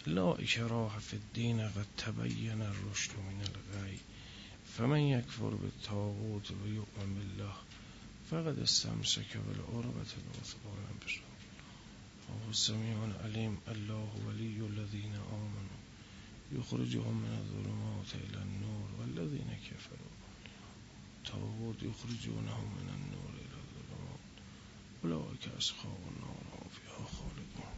لا اکراه فی الدین قد تبین الرشد من الغی فمن یکفر بالطاغوت و یؤمن بالله فقد استمسک بالعروة الوثقی لا انفصام وهو السمیع العلیم. الله ولی الذین آمنوا یخرجهم من الظلمات الی النور والذین کفروا الطاغوت یخرجونهم من النور الی الظلمات اولئک اصحاب النار هم فیها خالدون.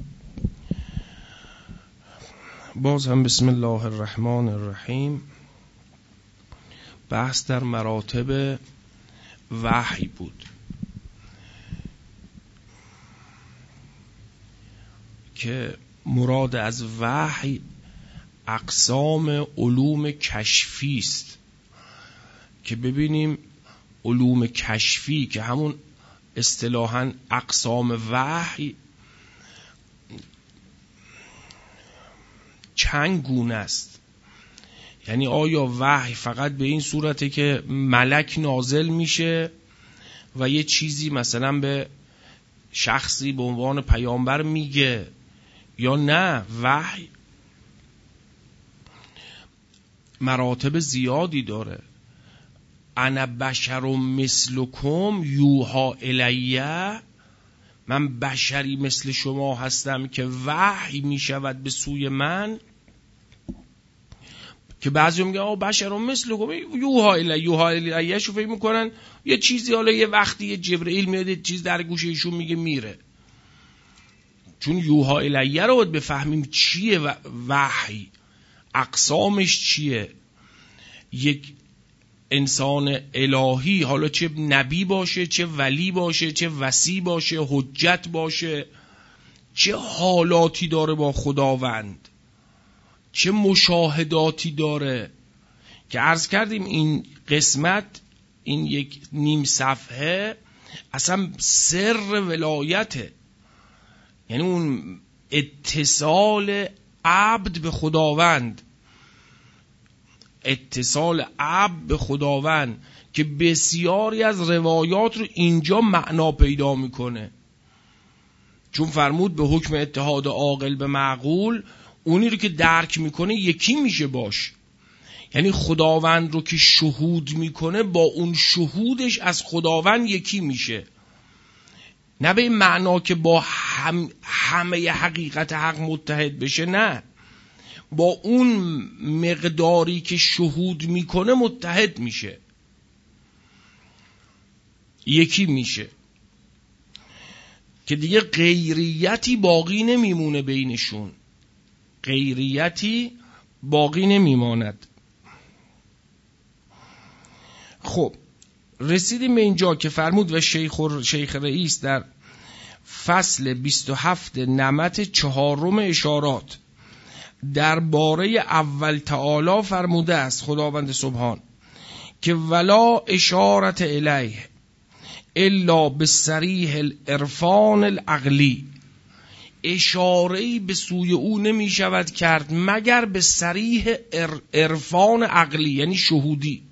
باز هم بسم الله الرحمن الرحیم. بحث در مراتب وحی بود که مراد از وحی اقسام علوم کشفی است که ببینیم علوم کشفی که همون اصطلاحاً اقسام وحی چند گونه است. یعنی آیا وحی فقط به این صورته که ملک نازل میشه و یه چیزی مثلا به شخصی به عنوان پیامبر میگه، یا نه وحی مراتب زیادی داره. انا بشر مثلکم یوحی الیه، من بشری مثل شما هستم که وحی میشود به سوی من. که بعضی میگن بشر مثلکم یوحی الیه، یوحی الیه شو فکر میکنن یه چیزی، حالا یه وقتی یه جبرئیل میاد یه چیز در گوش ایشون میگه میره. چون یوحی الیه رو باید بفهمیم چیه وحی، اقسامش چیه. یک انسان الهی، حالا چه نبی باشه، چه ولی باشه، چه وصی باشه، حجت باشه، چه حالاتی داره با خداوند، چه مشاهداتی داره، که عرض کردیم این قسمت، این یک نیم صفحه اصلا سر ولایته. یعنی اون اتصال عبد به خداوند، اتصال عبد به خداوند که بسیاری از روایات رو اینجا معنا پیدا میکنه. چون فرمود به حکم اتحاد عاقل به معقول، اونی رو که درک میکنه یکی میشه باش. یعنی خداوند رو که شهود میکنه با اون شهودش از خداوند یکی میشه. نه به این معنا که با همه حقیقت حق متحد بشه، نه، با اون مقداری که شهود میکنه متحد میشه، یکی میشه، که دیگه غیریتی باقی نمیمونه بینشون، غیریتی باقی نمیماند. خب رسیدیم به اینجا که فرمود و شیخ رئیس در فصل 27 نمط 4 اشارات درباره اول تعالی فرموده است خداوند سبحان که ولا اشارت الیه الا بصریح العرفان العقلی، اشاره‌ای به سوی او نمی شود کرد مگر به صریح عرفان عقلی، یعنی شهودی.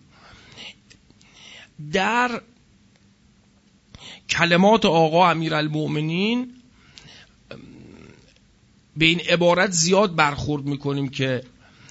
در کلمات آقا امیرالمؤمنین به این عبارت زیاد برخورد میکنیم که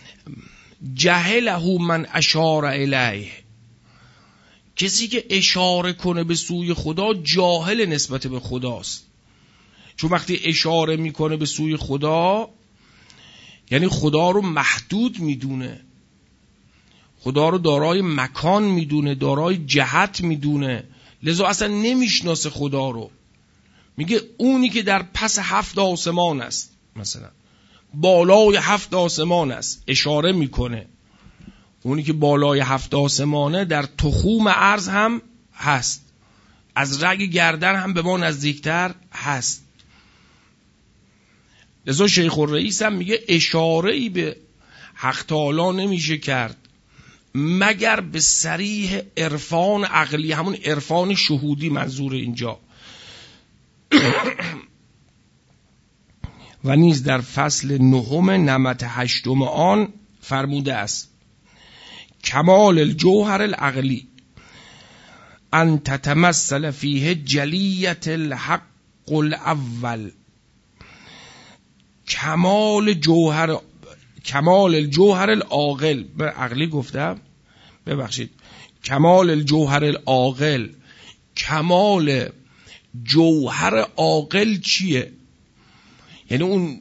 جهله من اشار الیه، کسی که اشاره کنه به سوی خدا جاهل نسبت به خداست. چون وقتی اشاره میکنه به سوی خدا یعنی خدا رو محدود میدونه، خدا رو دارای مکان میدونه، دارای جهت میدونه، لذا اصلا نمیشناسه خدا رو. میگه اونی که در پس 7 آسمان است، مثلا بالای 7 آسمان است، اشاره میکنه. اونی که بالای 7 آسمانه در تخوم ارض هم هست، از رگ گردن هم به ما نزدیکتر هست. لذا شیخ الرئیس هم میگه اشاره‌ای به حق تعالی نمیشه کرد مگر به صریح عرفان عقلی، همون عرفان شهودی منظور اینجا. و نیز در فصل 9 نمط 8 آن فرموده است کمال الجوهر العقلی ان تتمثل فیه جلیت الحق الاول کمال الجوهر العاقل، به عقلی گفتم ببخشید، کمال الجوهر العاقل. کمال جوهر عاقل چیه؟ یعنی اون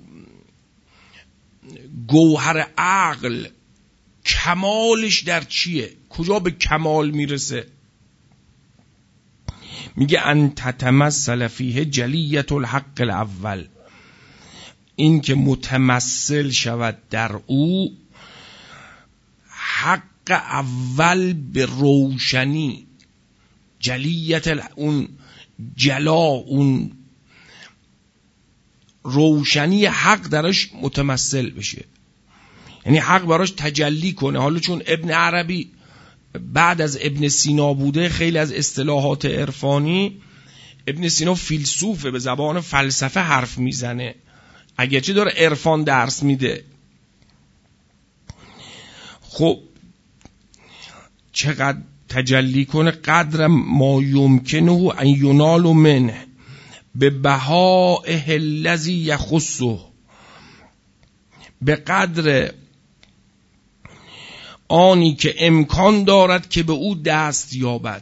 گوهر عقل کمالش در چیه؟ کجا به کمال میرسه؟ میگه ان تتمثل فیه جلیت الحق الاول، این که متمثل شود در او حق اول به روشنی، جلیت اون جلا، اون روشنی حق درش متمثل بشه، یعنی حق براش تجلی کنه. حالا چون ابن عربی بعد از ابن سینا بوده، خیلی از اصطلاحات عرفانی، ابن سینا فیلسوفه، به زبان فلسفه حرف میزنه، اگرچه داره عرفان درس میده. خب چقدر تجلی کنه؟ قدر ما یمکنه ان ینال منه به بهائه الذی یخصه، به قدر آنی که امکان دارد که به او دست یابد،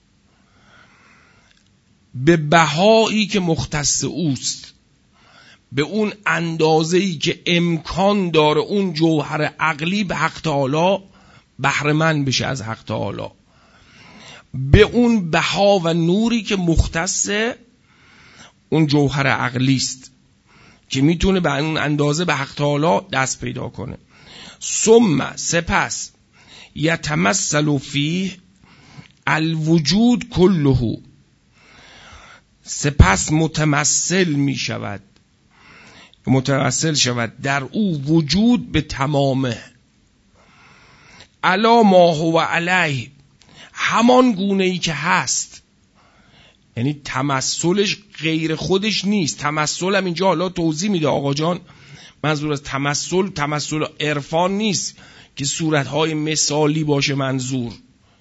به بهایی که مختص اوست، به اون اندازه‌ای که امکان داره اون جوهر عقلی به حق تعالی بهره مند بشه از حق تعالی، به اون بها و نوری که مختص اون جوهر عقلی است که میتونه به اون اندازه به حق تعالی دست پیدا کنه. ثم سپس یتمثل فیه الوجود کله، سپس متمثل شود در او وجود به تمامه، علی ما هو علیه، همان گونه ای که هست. یعنی تمثلش غیر خودش نیست. تمثل هم اینجا حالا توضیح میده آقا جان، منظور از تمثل عرفان نیست که صورتهای مثالی باشه منظور.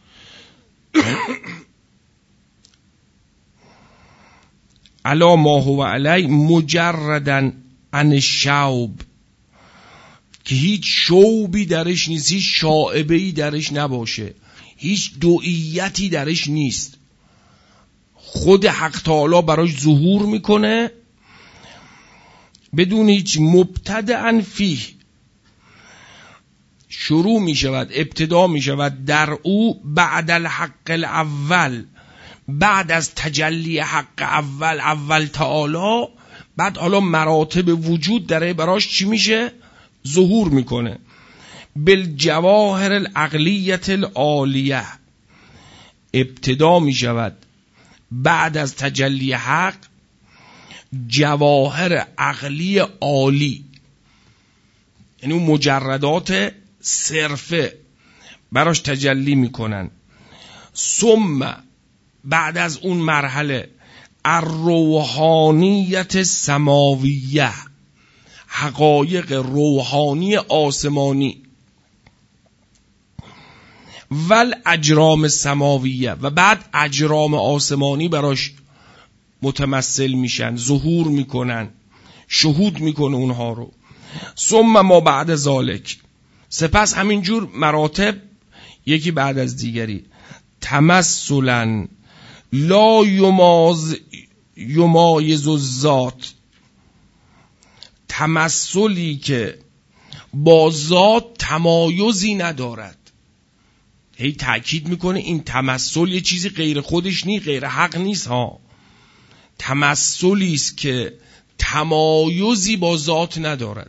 علا ما هو علی مجردن عن الشوب، که هیچ شوبی درش نیست، هیچ شائبه‌ای درش نباشه، هیچ دوئیتی درش نیست. خود حق تعالی براش ظهور میکنه بدون هیچ مبتدأ فیه، شروع میشود، ابتدا میشود در او بعد الحق الاول، بعد از تجلی حق اول تعالی، بعد حالا مراتب وجود داره براش چی میشه؟ ظهور میکنه. بالجواهر العقلیت العالیه، ابتدا میشود بعد از تجلی حق جواهر عقلی عالی، یعنی اون مجردات صرفه براش تجلی میکنن. ثم بعد از اون مرحله الروحانیت سماویه، حقایق روحانی آسمانی، ول اجرام سماویه، و بعد اجرام آسمانی براش متمثل میشن، ظهور میکنن، شهود میکنه اونها رو. ثم ما بعد ذالک، سپس همینجور مراتب یکی بعد از دیگری، تمثلا لا یمایز الذات، تمثلی که با ذات تمایزی ندارد. هی تأکید میکنه این تمثل یه چیزی غیر خودش نیست، غیر حق نیست ها، تمثلی است که تمایزی با ذات ندارد.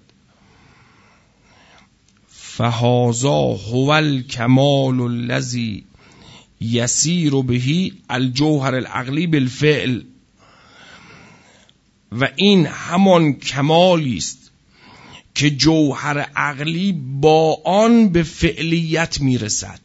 فهذا هو الکمال الذی یسیر به الجوهر العقلی بالفعل، و این همان کمالی است که جوهر عقلی با آن به فعلیت میرسد.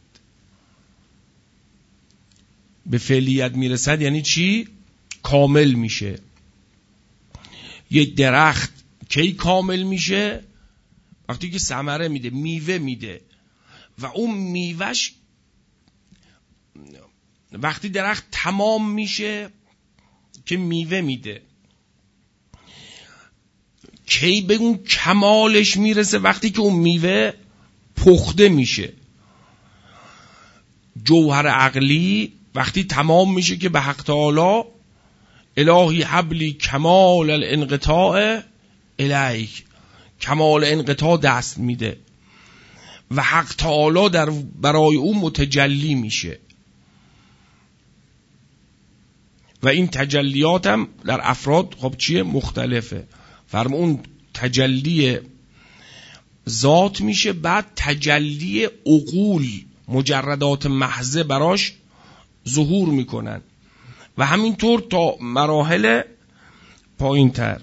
به فعلیت میرسد یعنی چی؟ کامل میشه. یک درخت کی کامل میشه؟ وقتی که ثمره میده، میوه میده، و اون میوهش وقتی درخت تمام میشه که میوه میده. کی به اون کمالش میرسه؟ وقتی که اون میوه پخته میشه. جوهر عقلی وقتی تمام میشه که به حق تعالی الهی حبلی کمال الانقطاع الیک، کمال انقطاع دست میده و حق تعالی در برای اون متجلی میشه. و این تجلیات هم در افراد خب چیه؟ مختلفه. فرمون تجلی ذات میشه، بعد تجلی عقول، مجردات محضه براش ظهور میکنن و همینطور تا مراحل پایین تر.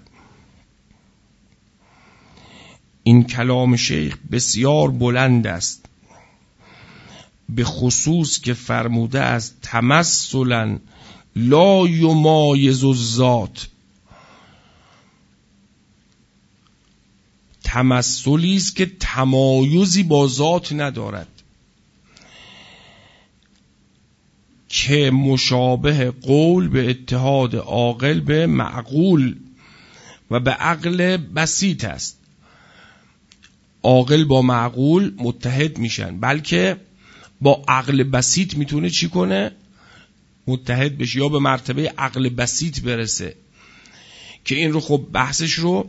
این کلام شیخ بسیار بلند است، به خصوص که فرموده است تمثلا لا یمایز الذات. تمثلی است که تمایزی با ذات ندارد، که مشابه قول به اتحاد عاقل به معقول و به عقل بسیط است. عاقل با معقول متحد میشن، بلکه با عقل بسیط میتونه چی کنه؟ متحد بشه یا به مرتبه عقل بسیط برسه، که این رو خب بحثش رو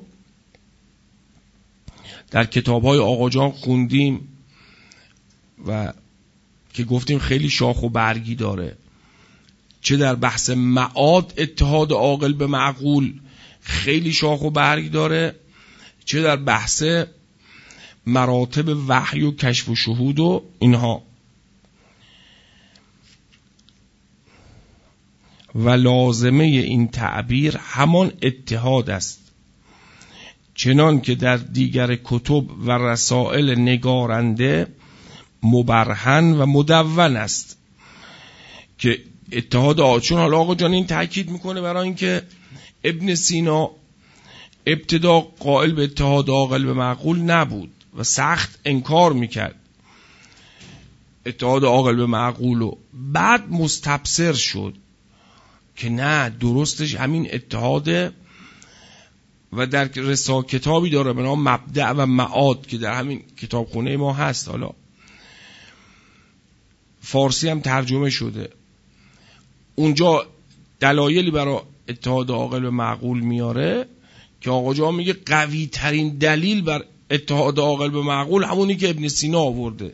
در کتاب‌های آقا جان خوندیم و که گفتیم خیلی شاخ و برگی داره. چه در بحث معاد اتحاد عاقل به معقول خیلی شاخ و برگ داره، چه در بحث مراتب وحی و کشف و شهود و اینها. و لازمه این تعبیر همان اتحاد است، چنان که در دیگر کتب و رسائل نگارنده مبرهن و مدون است که اتحاد چون حالا آقا جان این تأکید میکنه برای اینکه ابن سینا ابتدا قائل به اتحاد عاقل به معقول نبود و سخت انکار میکرد اتحاد عاقل به معقول، و بعد مستبصر شد که نه، درستش همین اتحاده. و در کتابی داره به نام مبدأ و معاد که در همین کتابخونه ما هست، حالا فارسی هم ترجمه شده. اونجا دلایلی برای اتحاد عاقل به معقول میاره که آقا جان میگه قوی ترین دلیل بر اتحاد عاقل به معقول همونی که ابن سینا آورده.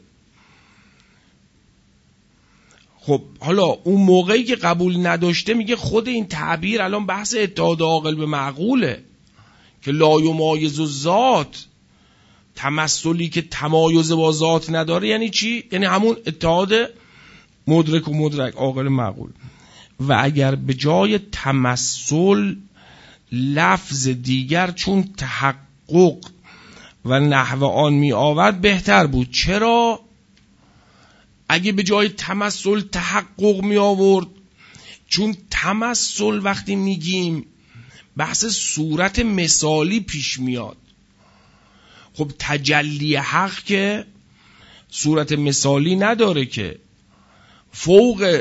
خب حالا اون موقعی که قبول نداشته میگه خود این تعبیر الان بحث اتحاد عاقل به معقوله که لا یمایز الذات، تمثلی که تمایز با ذات نداره. یعنی چی؟ یعنی همون اتحاد مدرک و مدرک عاقل معقول. و اگر به جای تمثل لفظ دیگر چون تحقق و نحو آن می آورد بهتر بود. چرا؟ اگه به جای تمثل تحقق می آورد، چون تمثل وقتی میگیم بحث صورت مثالی پیش میاد. خب تجلی حق که صورت مثالی نداره، که فوق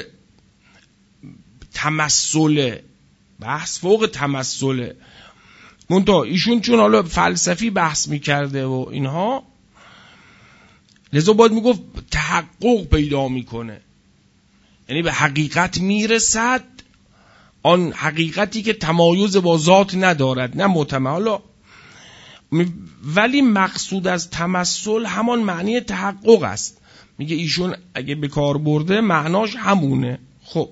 تمثل، بحث فوق تمثل. منتها ایشون چون حالا فلسفی بحث میکرده و اینها، لذا باید میگفت تحقق پیدا میکنه، یعنی به حقیقت میرسد، آن حقیقتی که تمایز با ذات ندارد، نه متمالا. ولی مقصود از تمثل همان معنی تحقق است. میگه ایشون اگه به کار برده معناش همونه. خب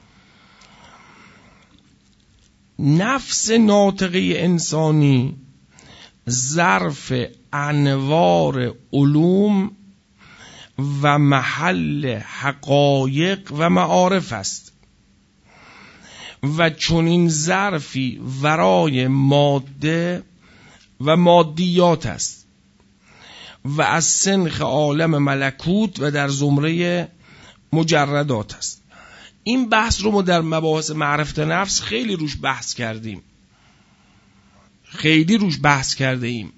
نفس ناطقه انسانی ظرف انوار علوم و محل حقایق و معارف است و چنین ظرفی ورای ماده و مادیات است و از سنخ عالم ملکوت و در زمره مجردات است. این بحث رو ما در مباحث معرفت نفس خیلی روش بحث کردیم، خیلی روش بحث کرده ایم.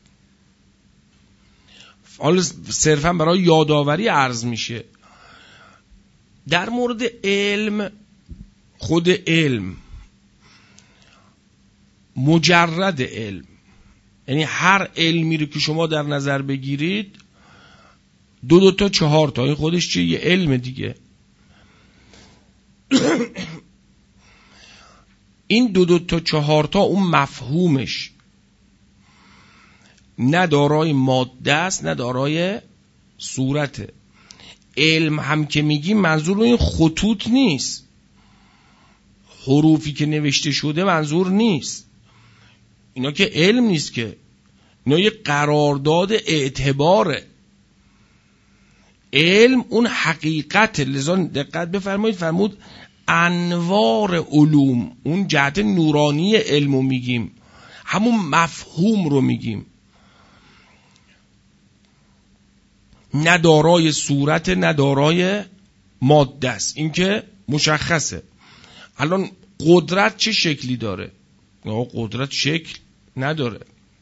حالا صرفا برای یادآوری عرض میشه. در مورد علم، خود علم، مجرد علم، یعنی هر علمی رو که شما در نظر بگیرید 2 تا 4 تا، این خودش چیه؟ یه علم دیگه. این 2 تا 4 تا اون مفهومش نه دارای ماده است نه دارای صورته. علم هم که میگیم منظور این خطوط نیست، حروفی که نوشته شده منظور نیست، اینا که علم نیست که، اینا یه قرارداد اعتباره. علم اون حقیقت. لذا دقت بفرمایید فرمود انوار علوم، اون جهت نورانی علمو میگیم، همون مفهوم رو میگیم، نه دارای صورت نه دارای ماده است. این که مشخصه. الان قدرت چه شکلی داره؟ قدرت شکل نداره.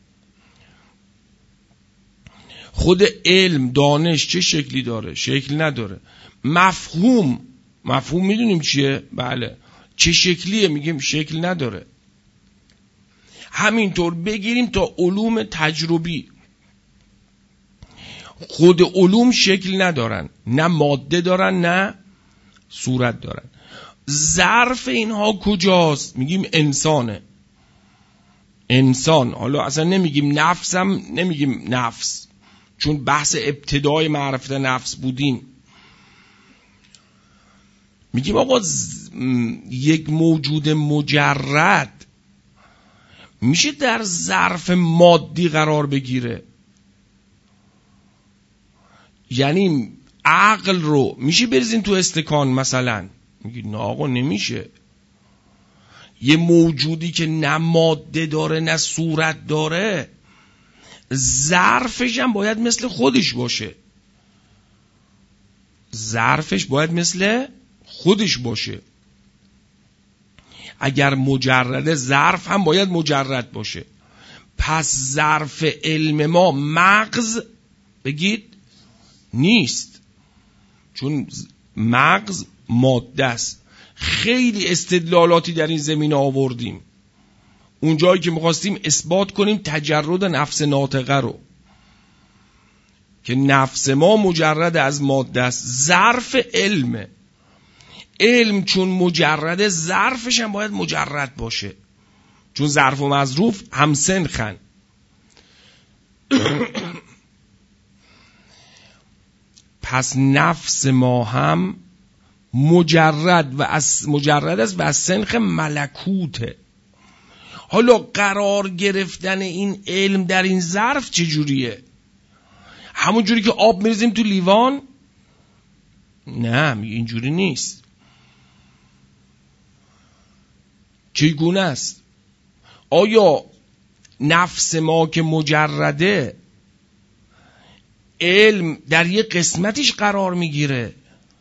خود علم دانش چه شکلی داره؟ شکل نداره. مفهوم میدونیم چیه؟ بله. چه شکلیه؟ میگیم شکل نداره. همینطور بگیریم تا علوم تجربی، خود علوم شکل ندارن، نه ماده دارن نه صورت دارن. ظرف اینها کجاست؟ میگیم انسانه. انسان، حالا اصلا نمیگیم نفسم، نمیگیم نفس، چون بحث ابتدای معرفت نفس بودیم. میگیم آقا یک موجود مجرد میشه در ظرف مادی قرار بگیره؟ یعنی عقل رو میشه بریزین تو استکان مثلا؟ میگید نه آقا نمیشه. یه موجودی که نه ماده داره نه صورت داره، ظرفش هم باید مثل خودش باشه. ظرفش باید مثل خودش باشه. اگر مجرده، ظرف هم باید مجرد باشه. پس ظرف علم ما مغز بگید نیست، چون مغز ماده است. خیلی استدلالاتی در این زمینه آوردیم، اونجایی که می‌خواستیم اثبات کنیم تجرد نفس ناطقه رو، که نفس ما مجرد از ماده است. ظرف علم چون مجرد، ظرفش هم باید مجرد باشه، چون ظرف و مظروف همسنخن. پس نفس ما هم مجرد است و از سنخ ملکوته. حالا قرار گرفتن این علم در این ظرف چجوریه؟ همون جوری که آب میریزیم تو لیوان؟ نه، اینجوری نیست. چگونه است؟ آیا نفس ما که مجرده، علم در یه قسمتیش قرار میگیره؟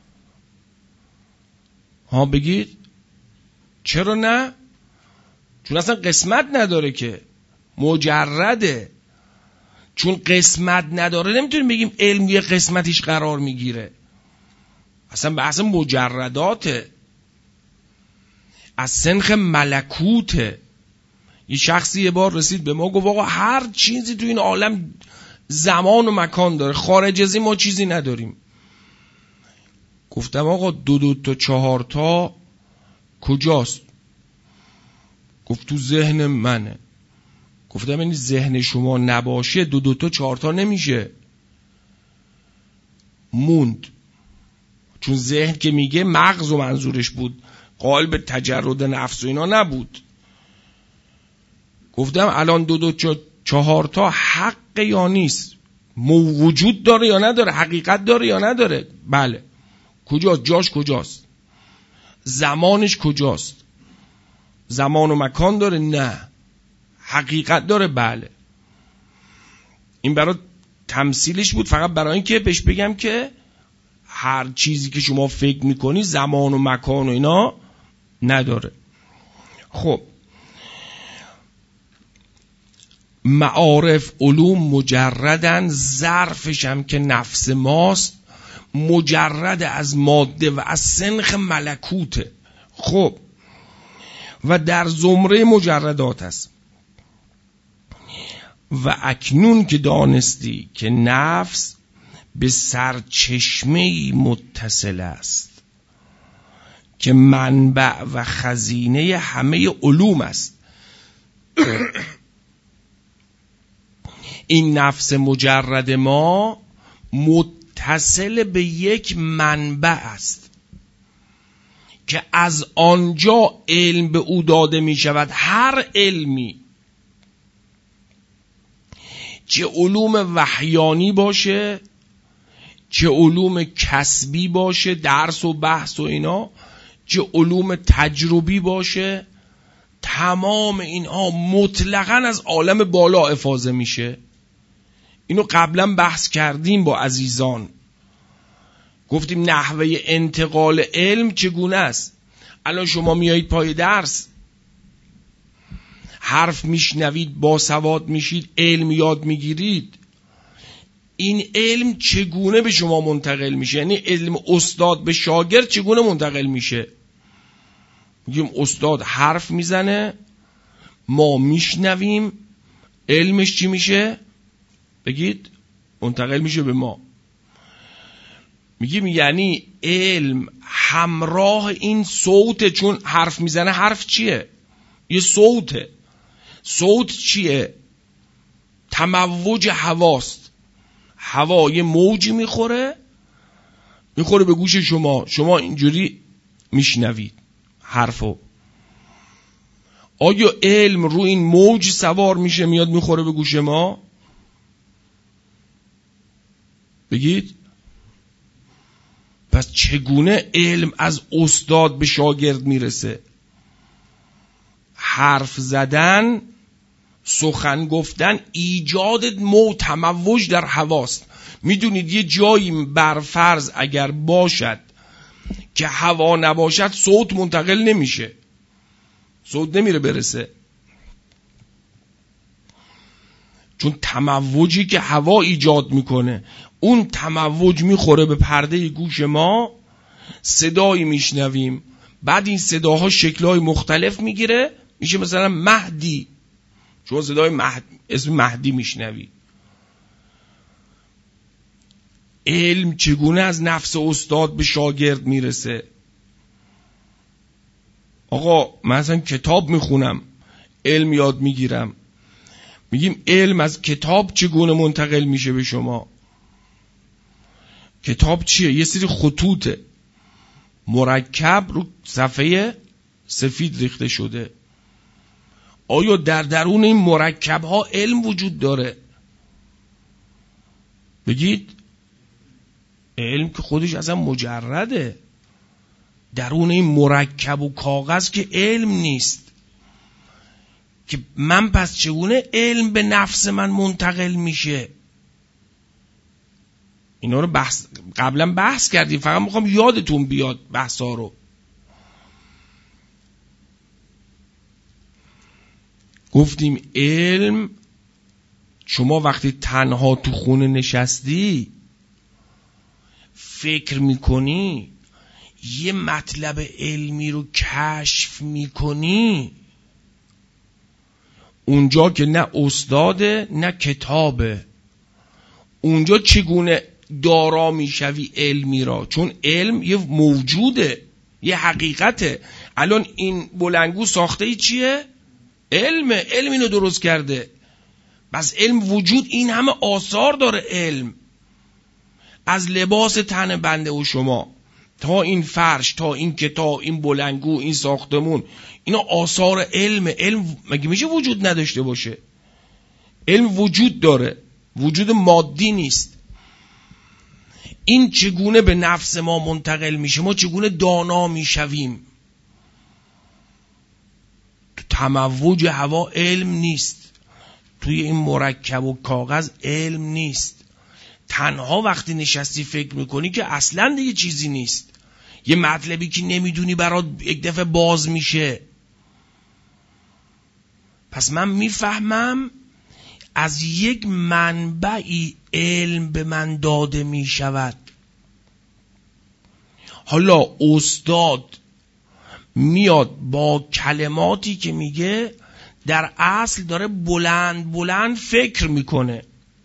ها بگید چرا نه؟ چون اصلا قسمت نداره که، مجرده. چون قسمت نداره نمیتونیم بگیم علم یه قسمتیش قرار میگیره. اصلا بحث مجرداته، از سنخ ملکوته. یه شخصی یه بار رسید به ما گفت آقا هر چیزی تو این عالم زمان و مکان داره، خارج از این ما چیزی نداریم. گفتم آقا 2 تا 4 تا کجاست؟ گفت تو ذهن منه. گفتم این ذهن شما نباشه 2 تا 4 تا نمیشه. موند. چون ذهن که میگه مغز و منظورش بود، قائل به تجرد نفس و اینا نبود. گفتم الان 2 تا 4 تا حق یا نیست؟ وجود داره یا نداره؟ حقیقت داره یا نداره؟ بله. کجاست؟ جاش کجاست؟ زمانش کجاست؟ زمان و مکان داره؟ نه. حقیقت داره؟ بله. این برای تمثیلش بود، فقط برای این که بهش بگم که هر چیزی که شما فکر میکنی زمان و مکان و اینا نداره. خب معارف علوم مجردن، ظرفش هم که نفس ماست مجرد از ماده و از سنخ ملکوته. خب و در زمره مجردات است. و اکنون که دانستی که نفس به سرچشمه‌ای متصل است که منبع و خزینه همه علوم است. این نفس مجرد ما متصل به یک منبع است که از آنجا علم به او داده می شود. هر علمی، چه علوم وحیانی باشه، چه علوم کسبی باشه، درس و بحث و اینا، چه علوم تجربی باشه، تمام اینها مطلقاً از عالم بالا افاضه میشه. اینو قبلا بحث کردیم با عزیزان، گفتیم نحوه انتقال علم چگونه است. الان شما میایید پای درس، حرف میشنوید، باسواد میشید، علم یاد میگیرید. این علم چگونه به شما منتقل میشه؟ یعنی علم استاد به شاگرد چگونه منتقل میشه؟ میگیم استاد حرف میزنه، ما میشنویم، علمش چی میشه؟ بگید. منتقل میشه به ما. میگیم یعنی علم همراه این صوته، چون حرف میزنه. حرف چیه؟ یه صوته. صوت چیه؟ تموج هواست. هوا یه موجی میخوره به گوش شما، شما اینجوری میشنوید حرفو. آیا علم رو این موج سوار میشه میاد میخوره به گوش ما؟ بگید. پس چگونه علم از استاد به شاگرد میرسه؟ حرف زدن، سخن گفتن، ایجاد تموج در هواست. میدونید یه جایی برفرض اگر باشد که هوا نباشد، صوت منتقل نمیشه، صوت نمیره برسه، چون تموجی که هوا ایجاد میکنه، اون تموج میخوره به پرده گوش ما، صدایی میشنویم، بعد این صداها شکلهای مختلف میگیره، میشه مثلا مهدی. شما صدای اسم مهدی میشنوی. علم چگونه از نفس استاد به شاگرد میرسه؟ آقا من اصلا کتاب میخونم، علم یاد میگیرم. میگیم علم از کتاب چگونه منتقل میشه به شما؟ کتاب چیه؟ یه سری خطوطه مرکب رو صفحه سفید ریخته شده. آیا در درون این مرکب ها علم وجود داره؟ بگید. علم که خودش اصلا مجرده. درون این مرکب و کاغذ که علم نیست که من پس چگونه علم به نفس من منتقل میشه؟ اینا رو قبلا بحث کردیم، فقط میخوام یادتون بیاد بحثا رو. گفتیم علم، شما وقتی تنها تو خونه نشستی فکر میکنی، یه مطلب علمی رو کشف میکنی، اونجا که نه استاده نه کتابه، اونجا چگونه دارا میشوی علمی را؟ چون علم یه موجوده، یه حقیقته. الان این بلنگو ساخته ای چیه؟ علم اینو درست کرده. بس علم وجود، این همه آثار داره علم، از لباس تن بنده و شما تا این فرش، تا این کتاب، این بلنگو، این ساختمون، اینا آثار علم. علم مگه میشه وجود نداشته باشه؟ علم وجود داره، وجود مادی نیست. این چگونه به نفس ما منتقل میشه؟ ما چگونه دانا میشویم؟ تو تموج هوا علم نیست، توی این مرکب و کاغذ علم نیست. تنها وقتی نشستی فکر میکنی که اصلا دیگه چیزی نیست، یه مطلبی که نمیدونی برات یک دفعه باز میشه. پس من میفهمم از یک منبعی علم به من داده میشود. حالا استاد میاد با کلماتی که میگه در اصل داره بلند بلند فکر میکنه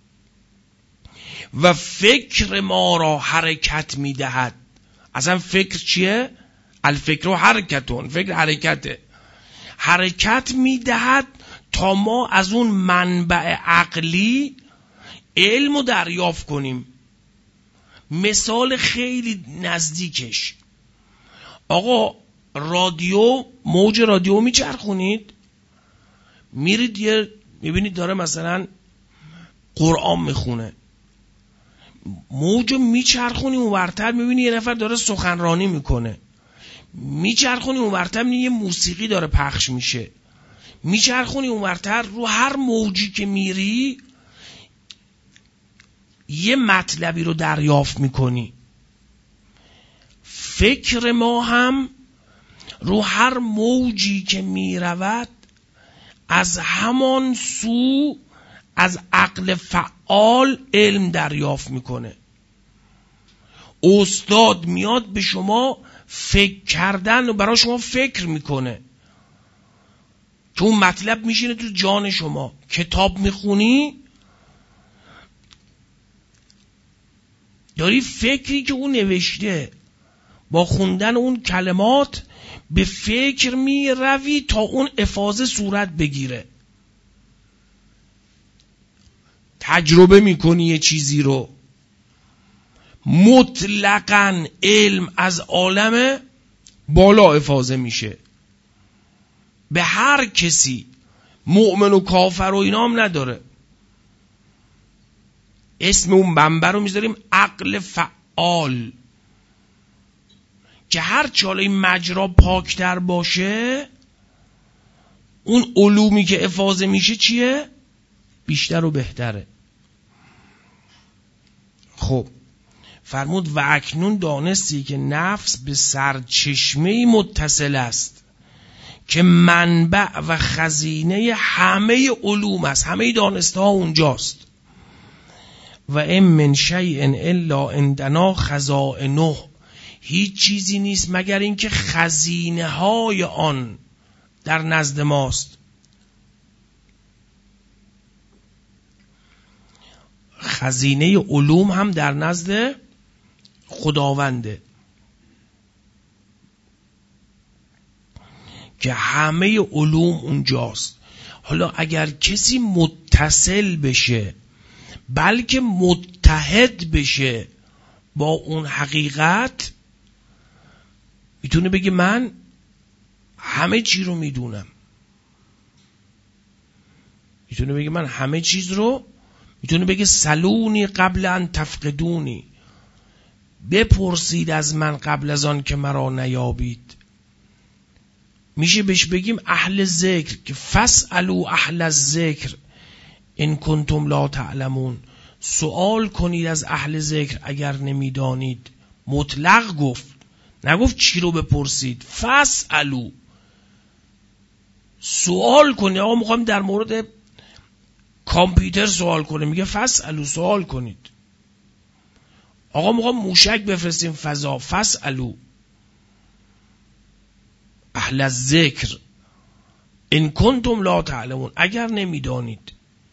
و فکر ما را حرکت میدهد. اصلا فکر چیه؟ الفکر و حرکتون، فکر حرکته، حرکت میدهد تا ما از اون منبع عقلی علم رو دریافت کنیم. مثال خیلی نزدیکش، آقا رادیو، موج رادیو میچرخونید، میرید یه میبینید داره مثلا قرآن میخونه، موجو میچرخونی اونورتر میبینی یه نفر داره سخنرانی میکنه، میچرخونی اونورتر میبینی یه موسیقی داره پخش میشه، میچرخونی اونورتر، رو هر موجی که میری یه مطلبی رو دریافت میکنی. فکر ما هم رو هر موجی که میرود از همان سو از عقل فعال علم دریافت میکنه. استاد میاد به شما فکر کردن و برای شما فکر میکنه که اون مطلب میشینه تو جان شما. کتاب میخونی داری فکری که اون نوشته با خوندن اون کلمات به فکر می روی تا اون افاضه صورت بگیره. تجربه میکنی یه چیزی رو. مطلقاً علم از عالم بالا افاضه میشه به هر کسی، مؤمن و کافر و اینا هم نداره. اسم اون منبع رو میذاریم عقل فعال، که هر چاله این مجرا پاکتر باشه اون علومی که افاضه میشه چیه؟ بیشتر و بهتره. خب فرمود و اکنون دانستی که نفس به سرچشمه‌ای متصل است که منبع و خزینه همه علوم است، همه دانسته ها اونجاست. و ام من شیء الا عندنا خزائنه، هیچ چیزی نیست مگر اینکه خزینه های آن در نزد ماست. خزینه علوم هم در نزد خداونده که همه علوم اونجاست. حالا اگر کسی متصل بشه بلکه متحد بشه با اون حقیقت، میتونه بگه من همه چی رو میدونم، میتونه بگه من همه چیز رو، میتونه بگه سلونی قبل ان تفقدونی، بپرسید از من قبل از آن که مرا نیابید. میشه بهش بگیم اهل ذکر که فاسالوا اهل الذکر ان کنتم لا تعلمون، سوال کنید از اهل ذکر اگر نمیدانید. مطلق گفت، نگفت چی رو بپرسید. فاسالوا، سوال کنید. آقا میخوام در مورد کامپیوتر سوال کنه، میگه فاسالوا، سوال کنید. آقا میخوام موشک بفرستیم فضا، فاسالوا اهل الذکر ان کنتم لا تعلمون، اگر نمیدانید.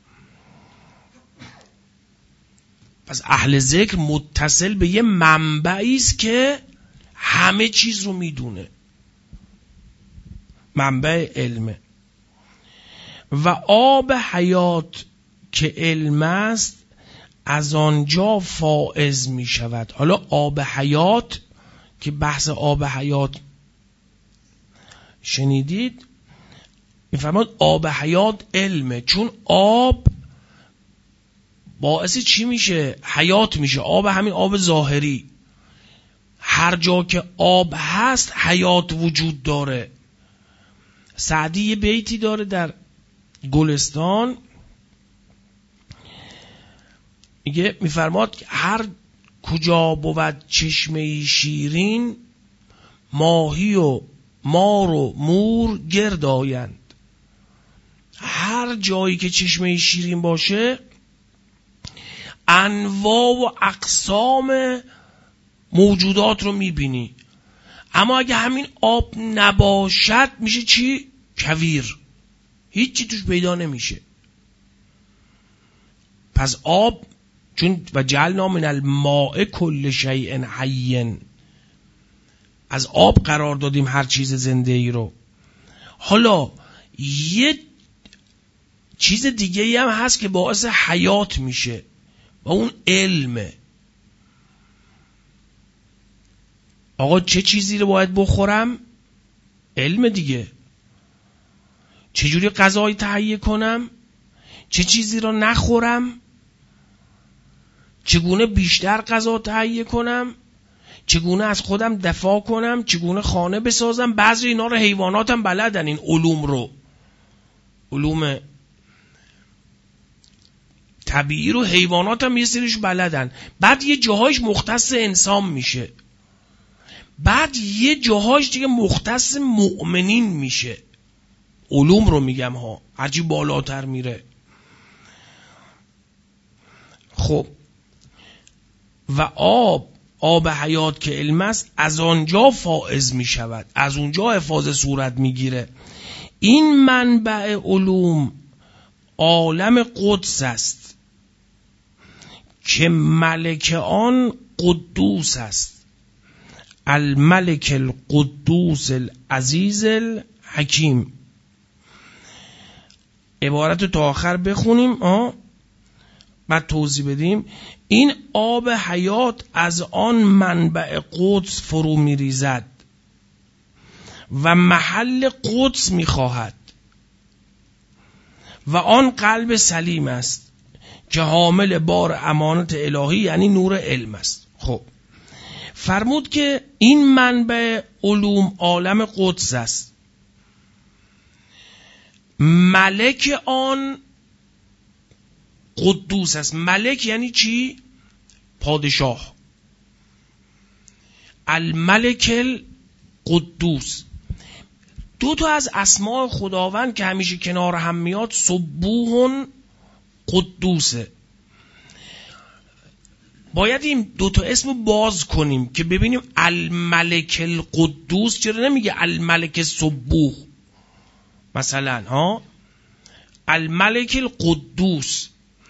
پس اهل ذکر متصل به یه منبعی است که همه چیز رو میدونه، منبع علمه. و آب حیات که علم است از آنجا فائز می شود. حالا آب حیات که بحث آب حیات شنیدید، میفرماد آب حیات علمه، چون آب باعث چی میشه؟ حیات میشه. آب همین آب ظاهری، هر جا که آب هست حیات وجود داره. سعدی یه بیتی داره در گلستان، میگه، میفرماد هر کجا بود چشمه شیرین، ماهی و مار و مور گرد آیند. هر جایی که چشمه شیرین باشه انواع و اقسام موجودات رو میبینی. اما اگه همین آب نباشد میشه چی؟ کویر. هیچی توش پیدا نمیشه. پس آب، چون و جعلنا من الماء کل شیء حی، از آب قرار دادیم هر چیز زنده ای رو. حالا یه چیز دیگه ای هم هست که باعث حیات میشه و اون علمه. آقا چه چیزی رو باید بخورم؟ علم دیگه. چجوری غذایی تهیه کنم؟ چه چیزی رو نخورم؟ چگونه بیشتر غذا تهیه کنم؟ چگونه از خودم دفاع کنم؟ چگونه خانه بسازم؟ بعضی اینا رو حیواناتم بلدن، این علوم رو، علوم طبیعی رو حیواناتم یه سریش بلدن. بعد یه جاهایش مختص انسان میشه، بعد یه جاهایش دیگه مختص مؤمنین میشه. علوم رو میگم ها، هرچی بالاتر میره. خب و آب حیات که علم است، از آنجا فائز می شود، از اونجا افاضه صورت می گیره. این منبع علوم عالم قدس است که ملک آن قدوس است، الملک القدوس العزیز الحکیم. عبارت تا آخر بخونیم بعد توضیح بدیم. این آب حیات از آن منبع قدس فرو می ریزد و محل قدس می خواهد و آن قلب سلیم است که حامل بار امانت الهی یعنی نور علم است. خب فرمود که این منبع علوم عالم قدس است، ملک آن قدوس است. ملک یعنی چی؟ پادشاه. الملک القدوس. دو تا از اسماء خداوند که همیشه کنار هم میاد، سبوح قدوسه. باید این دو تا اسم باز کنیم که ببینیم الملک القدوس چرا نمیگه الملک سبوح مثلا الملک القدوس.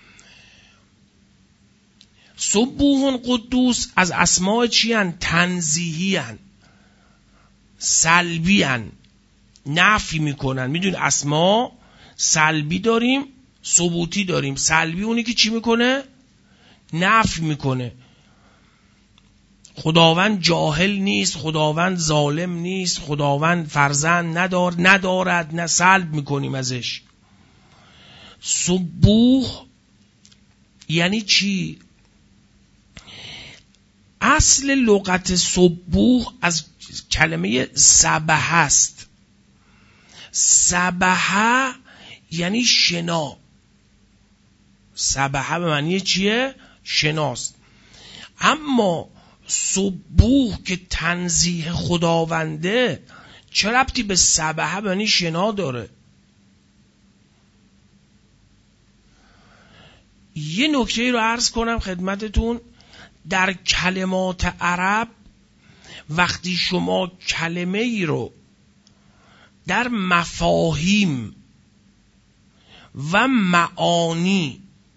سبوح قدوس از اسماء چی هن؟ تنزیهی هن، سلبی هن، نفی میکنن. میدونی اسماء سلبی داریم، ثبوتی داریم. سلبی اونی که چی میکنه؟ نفی میکنه. خداوند جاهل نیست، خداوند ظالم نیست، خداوند فرزند ندارد، نه سلب میکنیم ازش. سبوح یعنی چی؟ اصل لغت سبوح از کلمه سبح است. سبح یعنی شنا. سبح به معنی چیه؟ شناست. اما سبوح که تنزیه خداونده چه ربطی به سبح به معنی شنا داره؟ یه نکته رو عرض کنم خدمتتون. در کلمات عرب وقتی شما کلمه ای رو در مفاهیم و معانی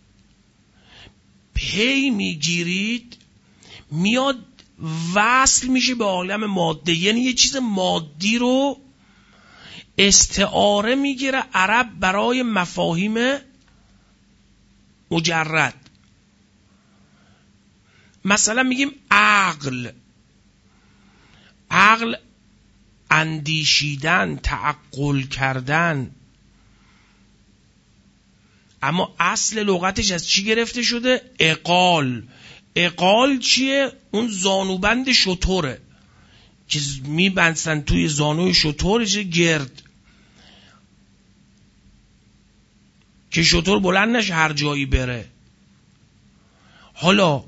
پی میگیرید، میاد وصل میشه به عالم ماده. یعنی یه چیز مادی رو استعاره میگیره عرب برای مفاهیم مجرد. مثلا میگیم عقل. عقل اندیشیدن، تعقل کردن. اما اصل لغتش از چی گرفته شده؟ عقال. عقال چیه؟ اون زانوبند شتره که میبندن توی زانوی شترش گرد که شتر بلند نشه هر جایی بره. حالا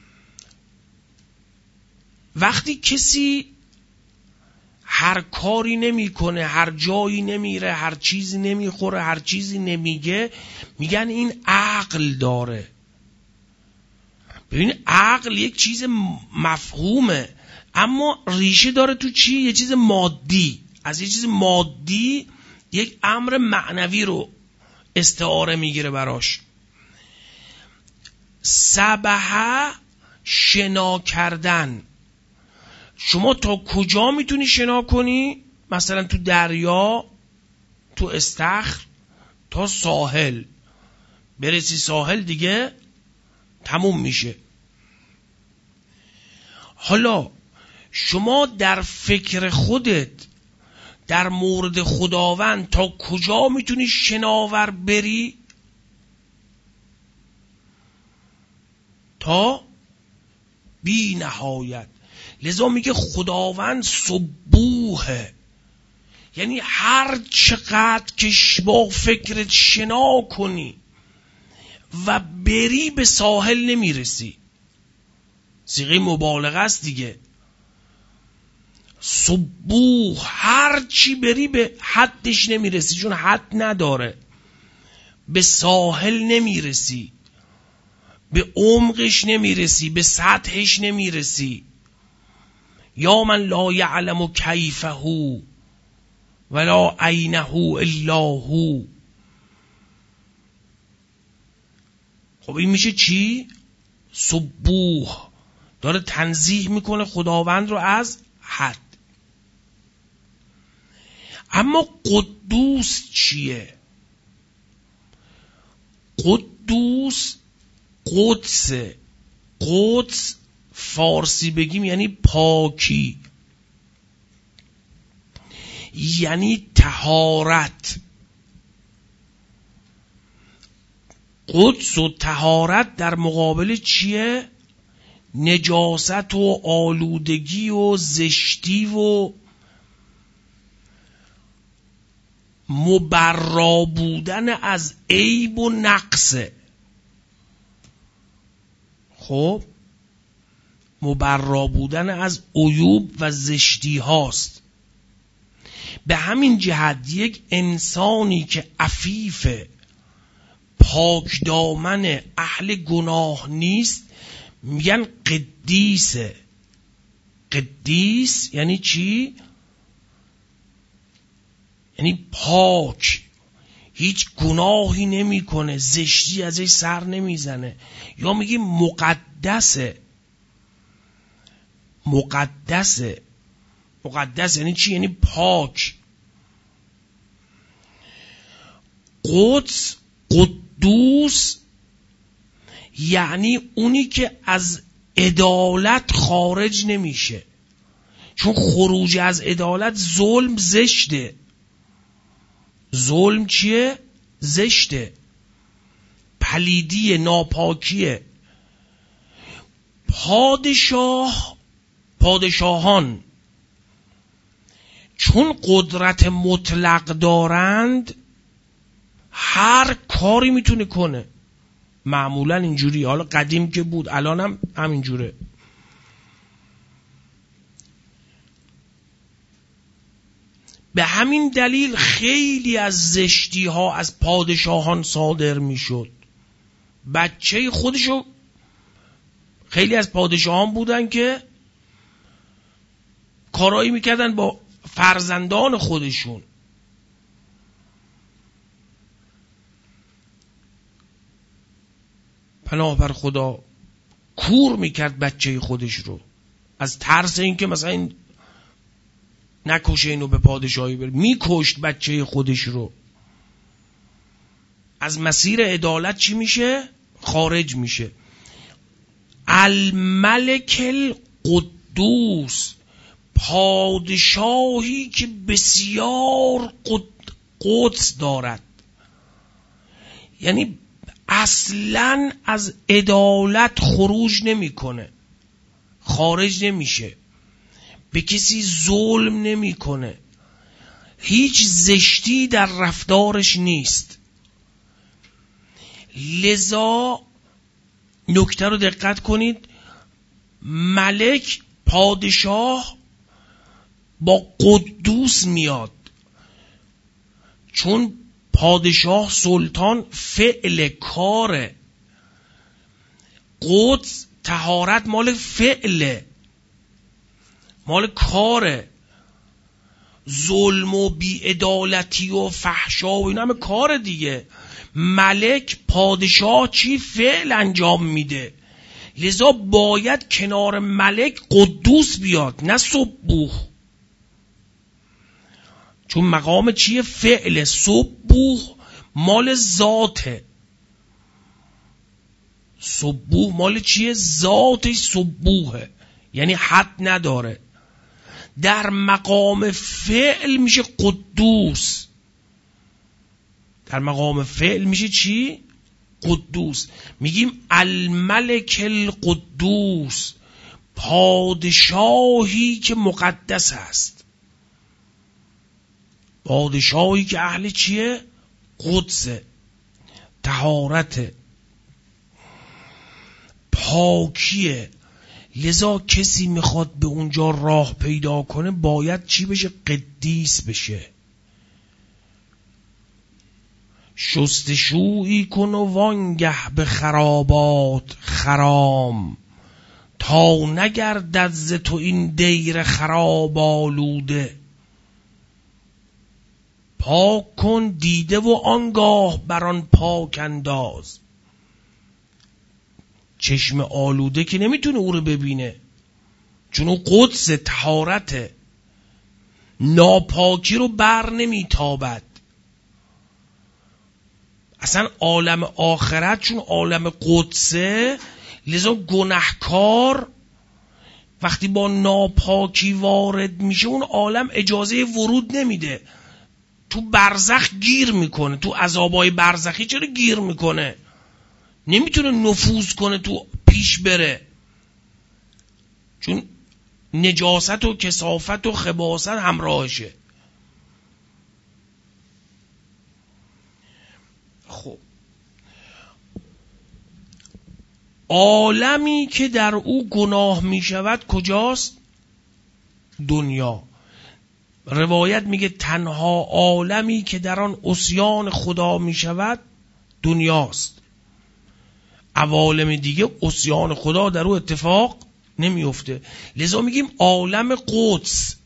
وقتی کسی هر کاری نمیکنه، هر جایی نمیره، هر چیزی نمیخوره، هر چیزی نمیگه، میگن این عقل داره. ببین عقل یک چیز مفهومه اما ریشه داره تو چی؟ یه چیز مادی. از یه چیز مادی یک امر معنوی رو استعاره میگیره براش. سبحه شنا کردن. شما تا کجا میتونی شنا کنی؟ مثلا تو دریا، تو استخر، تا ساحل. برسی ساحل دیگه تموم میشه. حالا شما در فکر خودت در مورد خداوند تا کجا میتونی شناور بری؟ تا بی نهایت. لذا میگه خداوند سبوحه، یعنی هر چقدر که با فکرت شنا کنی و بری به ساحل نمیرسی. صیغه مبالغه است دیگه. سبوح، هر چی بری به حدش نمیرسی، چون حد نداره. به ساحل نمیرسی، به عمقش نمیرسی، به سطحش نمیرسی. یا من لا یعلم کیفه ولا عینه الا هو. خب این میشه چی؟ سبوح. داره تنزیه میکنه خداوند رو از حد. اما قدوس چیه؟ قدوس قدس. قدس فارسی بگیم یعنی پاکی، یعنی طهارت. قدس و طهارت در مقابل چیه؟ نجاست و آلودگی و زشتی و مبرا بودن از عیب و نقصه. خب مبرا بودن از عیوب و زشتی هاست. به همین جهت یک انسانی که عفیف، پاک دامن، اهل گناه نیست، میگن قدیسه. قدیس یعنی چی؟ یعنی پاک، هیچ گناهی نمیکنه، زشتی ازش سر نمیزنه. یا میگیم مقدسه. مقدسه. مقدس یعنی چی؟ یعنی پاک. قدس، قدوس یعنی اونی که از عدالت خارج نمیشه. چون خروج از عدالت ظلم زشته. ظلم چیه؟ زشته، پلیدیه، ناپاکیه. پادشاهان چون قدرت مطلق دارند هر کاری میتونه کنه. معمولا اینجوری، حالا قدیم که بود الان هم همینجوره. به همین دلیل خیلی از زشتی ها از پادشاهان صادر میشد. بچه خودشو، خیلی از پادشاهان بودن که کارایی میکردن با فرزندان خودشون. پناه بر خدا، کور میکرد بچه خودش رو از ترس اینکه مثلا این نکشه اینو به پادشاهی بره. میکشت بچه خودش رو. از مسیر عدالت چی میشه؟ خارج میشه. الملک القدوس، پادشاهی که بسیار قدس دارد، یعنی اصلاً از عدالت خروج نمیکنه، خارج نمیشه، به کسی ظلم نمیکنه، هیچ زشتی در رفتارش نیست. لذا نکته رو دقت کنید، ملک، پادشاه با قدوس میاد، چون پادشاه، سلطان فعل کاره. قدس، طهارت مال فعله، مال کاره. ظلم و بی‌عدالتی و فحشا و اینا همه کار دیگه. ملک پادشاه چی فعل انجام میده، لذا باید کنار ملک قدوس بیاد نه سبوح، چون مقام چیه؟ فعل. سبوح مال ذاته، سبوح مال چیه؟ ذاتش سبوحه، یعنی حد نداره. در مقام فعل میشه قدوس، در مقام فعل میشه چی؟ قدوس. میگیم الملک القدوس، پادشاهی که مقدس است، پادشاهی که اهل چیه؟ قدسه، طهارته، پاکیه. لذا کسی میخواد به اونجا راه پیدا کنه باید چی بشه؟ قدیس بشه. شستشویی کن و وانگه به خرابات خرام، تا نگردد ز تو این دیر خراب آلوده. پاک کن دیده و آنگاه بران پاک انداز. چشم آلوده که نمیتونه او رو ببینه، چون او قدس طهارته، ناپاکی رو بر نمیتابد. اصلا عالم آخرت چون عالم قدسه، لذا گناهکار وقتی با ناپاکی وارد میشه اون عالم اجازه ورود نمیده، تو برزخ گیر میکنه. تو عذابای برزخی چرا گیر میکنه؟ نمیتونه نفوذ کنه تو پیش بره، چون نجاست و کثافت و خباثت همراهشه. خب عالمی که در او گناه می شود کجاست؟ دنیا. روایت میگه تنها عالمی که در آن عصیان خدا می شود دنیاست. عوالم دیگه عصیان خدا در او اتفاق نمیفته. لذا میگیم عالم قدس،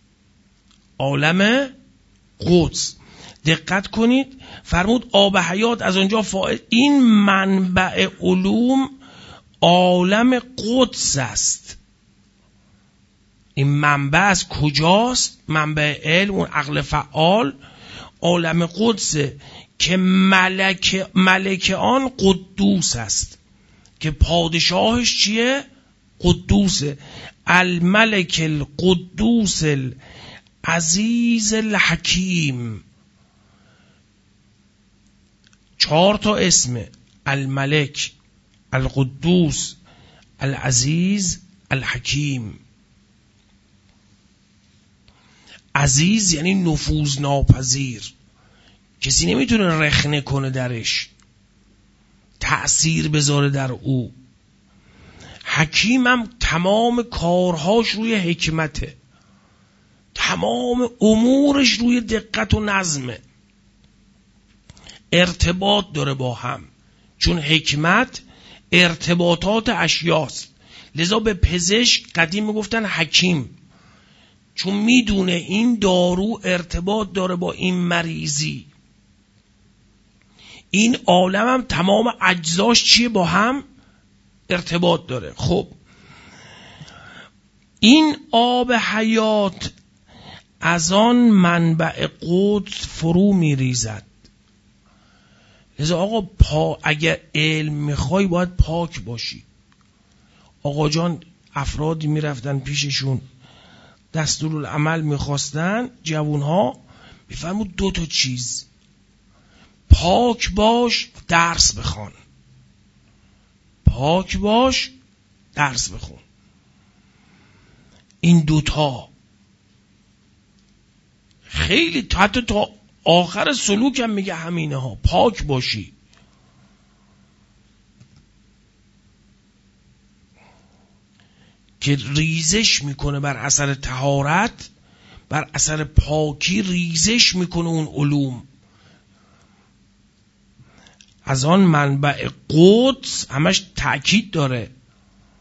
عالم قدس. دقت کنید فرمود آب حیات از اونجا فائد. این منبع علوم عالم قدس است. این منبع از کجاست؟ منبع علم، اون عقل فعال، عالم قدسه که ملک آن قدوس است، که پادشاهش چیه؟ قدوسه. الملک القدوس العزیز الحکیم. 4 تا اسمه: الملک، القدوس، العزیز، الحکیم. عزیز یعنی نفوذ ناپذیر، کسی نمیتونه رخنه کنه درش، تأثیر بذاره در او. حکیم هم تمام کارهاش روی حکمته، تمام امورش روی دقت و نظمه، ارتباط داره با هم، چون حکمت ارتباطات اشیاست. لذا به پزشک قدیم میگفتن حکیم، چون میدونه این دارو ارتباط داره با این مریضی. این عالم هم تمام اجزاش چیه؟ با هم ارتباط داره. خب این آب حیات از آن منبع قدس فرو میریزد. لذا آقا اگر علم میخوای باید پاک باشی. آقا جان افرادی میرفتن پیششون دستورالعمل میخواستن، جوانها میفرمود 2 تا چیز: پاک باش، درس بخوان. پاک باش، درس بخون. این 2 تا خیلی، حتی تا آخر سلوک هم میگه همینه ها. پاک باشی. که ریزش میکنه بر اثر طهارت، بر اثر پاکی ریزش میکنه اون علوم. از آن منبع قدس همش تأکید داره،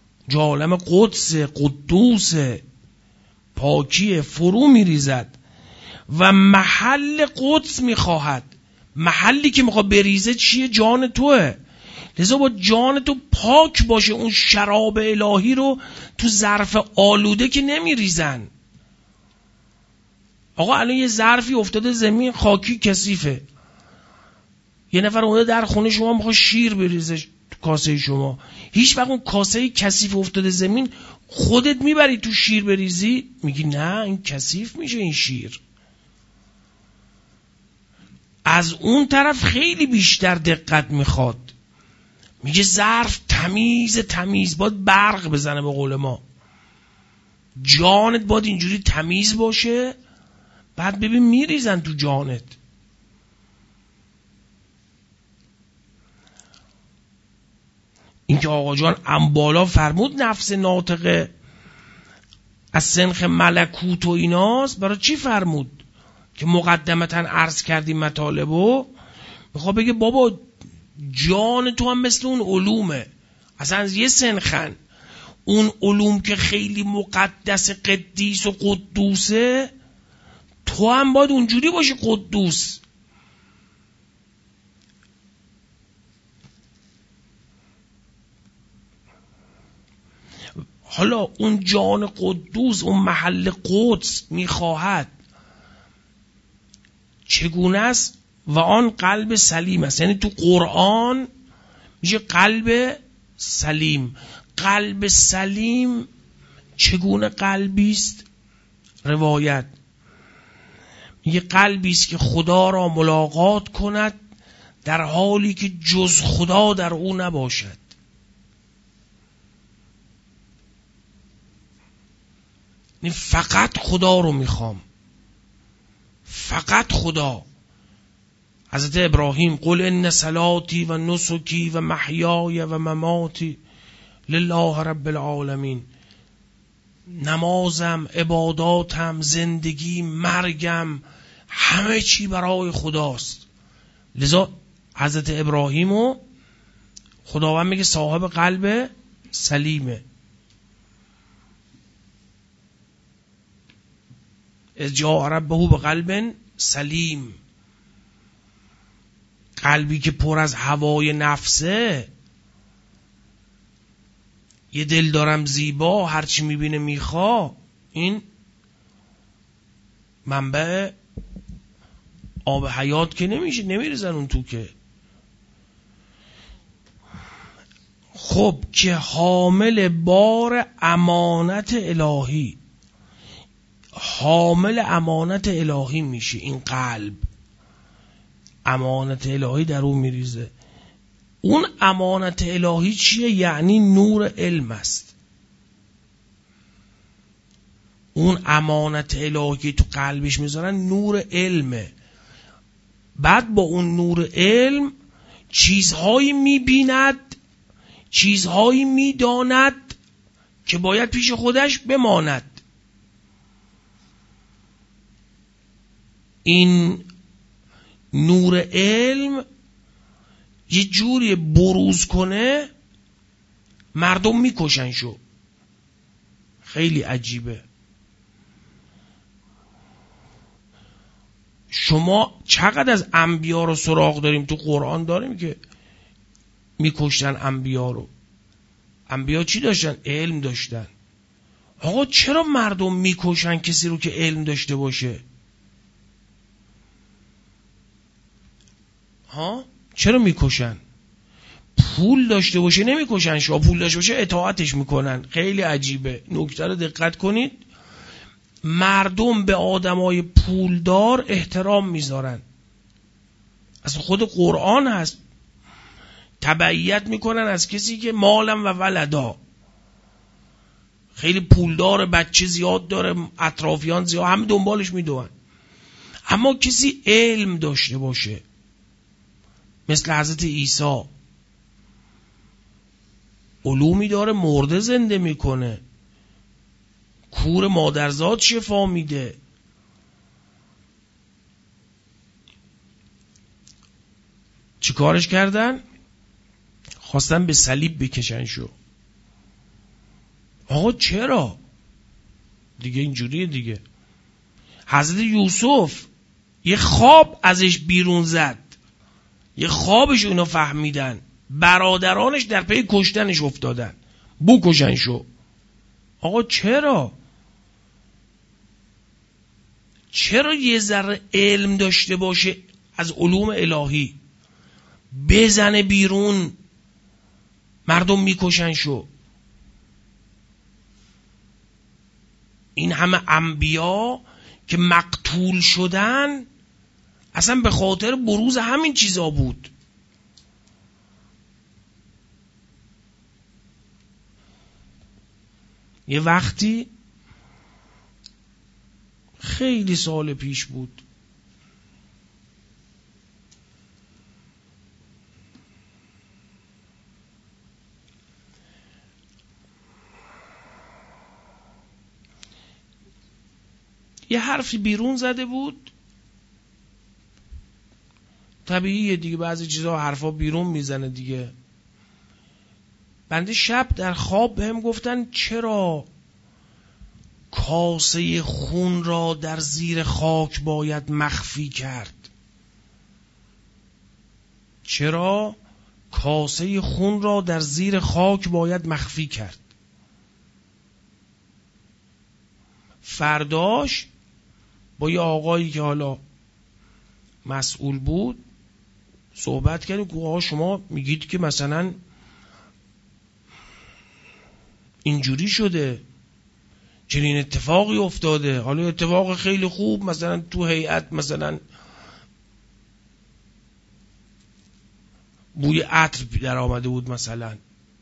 عالم قدس، قدوس، پاکی، فرو میریزد. و محل قدس میخواهد. محلی که میخواد بریزه چیه؟ جان توه. لذا با جان تو پاک باشه. اون شراب الهی رو تو ظرف آلوده که نمیریزن. آقا الان یه ظرفی افتاده زمین خاکی کثیفه، یه نفر اومده در خونه شما میخواد شیر بریزه تو کاسه شما، هیچ وقت اون کاسه کثیف افتاده زمین خودت میبری تو شیر بریزی؟ میگی نه این کثیف میشه این شیر. از اون طرف خیلی بیشتر دقت میخواد. میگه ظرف تمیز باید برق بزنه به قول ما. جانت باید اینجوری تمیز باشه، بعد ببین میریزن تو جانت. این که آقا جان انبالا فرمود نفس ناطقه از سنخ ملکوت و ایناست، برای چی فرمود؟ که مقدمتا عرض کردیم مطالبو. میخواد بگه بابا جان تو هم مثل اون علومه، اصلا از یه سنخن. اون علوم که خیلی مقدس قدیس و قدوسه، تو هم باید اونجوری باشی قدوس. حالا اون جان قدوس، اون محل قدس میخواهد چگونه است؟ و آن قلب سلیم است. یعنی تو قرآن میشه قلب سلیم. قلب سلیم چگونه قلبی است؟ روایت میگه قلبی است که خدا را ملاقات کند در حالی که جز خدا در او نباشد. یعنی فقط خدا رو میخوام، فقط خدا. حضرت ابراهیم قل ان صلاتی و نسکی و محیای و مماتی لله رب العالمین. نمازم، عباداتم، زندگی، مرگم، همه چی برای خداست. لذا حضرت ابراهیمو خداوند میگه صاحب قلب سلیمه. از جاء ربه به قلب سلیم. قلبی که پر از هوای نفسه، یه دل دارم زیبا، هرچی میبینه میخوا، این منبع آب حیات که نمیشه، نمیریزن اون تو که. خب که حامل بار امانت الهی، حامل امانت الهی میشه. این قلب امانت الهی در اون میریزه. اون امانت الهی چیه؟ یعنی نور علم است. اون امانت الهی که تو قلبش میذارن نور علمه. بعد با اون نور علم چیزهایی میبیند، چیزهایی میداند که باید پیش خودش بماند. این نور علم یه جوری بروز کنه مردم میکشن شو. خیلی عجیبه. شما چقدر از انبیا رو سراغ داریم تو قرآن داریم که میکشتن انبیا رو. انبیا چی داشتن؟ علم داشتن. آقا چرا مردم میکشن کسی رو که علم داشته باشه؟ ها؟ چرا میکشن؟ پول داشته باشه نمیکشن، شما پول داشته باشه اطاعتش میکنن. خیلی عجیبه. نکته رو دقت کنید. مردم به آدمای پولدار احترام میذارن. اصلا خود قرآن هست، تبعیت میکنن از کسی که مالم و ولدا، خیلی پولدار، بچه زیاد داره، اطرافیان زیاد، همه دنبالش میدونن. اما کسی علم داشته باشه مثل حضرت عیسی، علومی داره، مرده زنده میکنه، کور مادرزاد شفا میده. چی کارش کردن؟ خواستن به صلیب بکشن شو. آقا چرا؟ دیگه اینجوریه دیگه. حضرت یوسف یه خواب ازش بیرون زد، یه خوابش اونا فهمیدن، برادرانش در پی کشتنش افتادن، بکشنشو. آقا چرا یه ذره علم داشته باشه از علوم الهی بزنه بیرون، مردم میکشنشو؟ این همه انبیا که مقتول شدن اصلا به خاطر بروز همین چیزا بود. یه وقتی خیلی سال پیش بود، یه حرفی بیرون زده بود، طبیعیه دیگه، بعضی چیزا حرفا بیرون میزنه دیگه. بنده شب در خواب بهم گفتن چرا کاسه خون را در زیر خاک باید مخفی کرد؟ چرا کاسه خون را در زیر خاک باید مخفی کرد؟ فرداش با یه آقایی که حالا مسئول بود صحبت کردیم که آقا شما میگید که مثلا اینجوری شده، چنین اتفاقی افتاده، حالا اتفاق خیلی خوب، مثلا تو هیئت مثلا بوی عطر در آمده بود، مثلا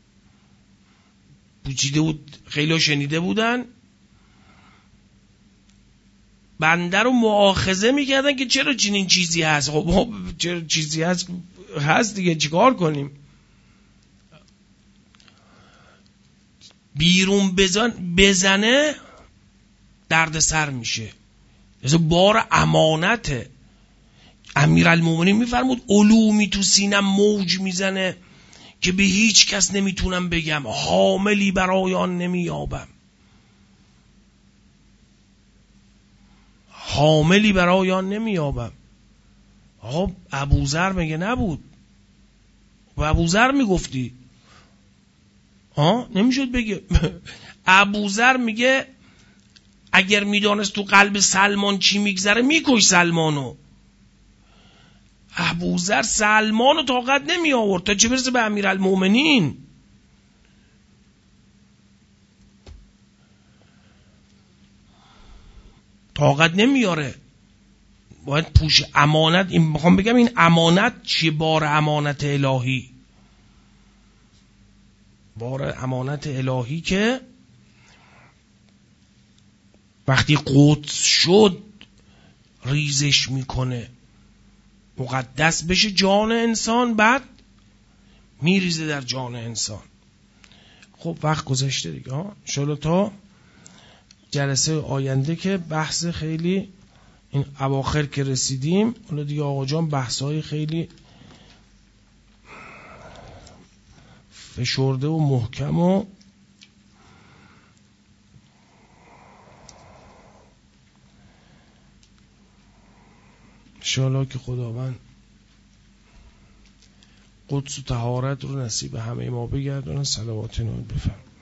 پوچیده بود، خیلی شنیده بودن، بنده رو مؤاخذه میکردن که چرا چنین چیزی هست. خب چرا چیزی هست دیگه، چیکار کنیم؟ بیرون بزنه درد سر میشه. مثل بار امانته. امیرالمومنین میفرمود علومی تو سینم موج میزنه که به هیچ کس نمیتونم بگم، حاملی برای آن نمییابم. حاملی برای آن نمییابم. آقا ابوذر میگه نبود، و ابوذر میگفتی نمیشد بگه. ابوذر میگه اگر میدانست تو قلب سلمان چی میگذره میکش سلمانو. ابوذر سلمانو طاقت نمی آورد، تا چه برسه به امیرالمومنین. طاقت نمیاره، باید پوش امانت. این میخوام بگم این امانت چیه؟ بار امانت الهی، بار امانت الهی که وقتی قدس شد ریزش میکنه، مقدس بشه جان انسان، بعد میریزه در جان انسان. خب وقت گذشته دیگه ان شاءالله تا جلسه آینده که بحث خیلی این اواخر که رسیدیم، حالا دیگه آقا جان بحث‌های خیلی فشرده و محکم و انشاءالله که خداوند قدس و طهارت رو نصیب همه ما بگردونه. صلوات نبی بفرمایید.